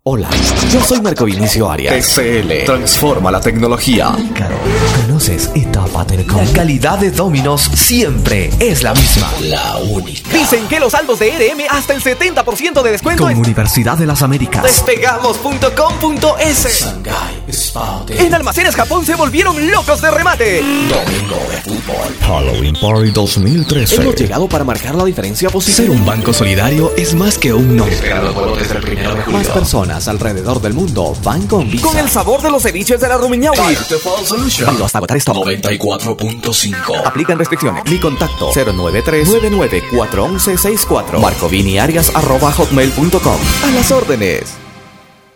Hola, yo soy Marco Vinicio Arias. TCL transforma la tecnología. Claro, ¿conoces Etapa Telecom? La calidad de Domino's siempre es la misma. La única. Dicen que los saldos de RM hasta el 70% de descuento. Con Universidad de las Américas. Despegamos.com.es. Shanghai Spouting. En Almacenes Japón se volvieron locos de remate. Domingo de fútbol. Halloween Party 2013. Hemos llegado para marcar la diferencia positiva. Ser un banco solidario es más que un nombre. Espera los juegos desde el 1 de julio. Más personas alrededor del mundo van con Visa. Con el sabor de los ceviches de la Rumiñahui. Default Solution. Válido hasta agotar stock. 94.5. Aplican restricciones. Mi contacto 093-99-411-64. marcoViniArias@hotmail.com. A las órdenes.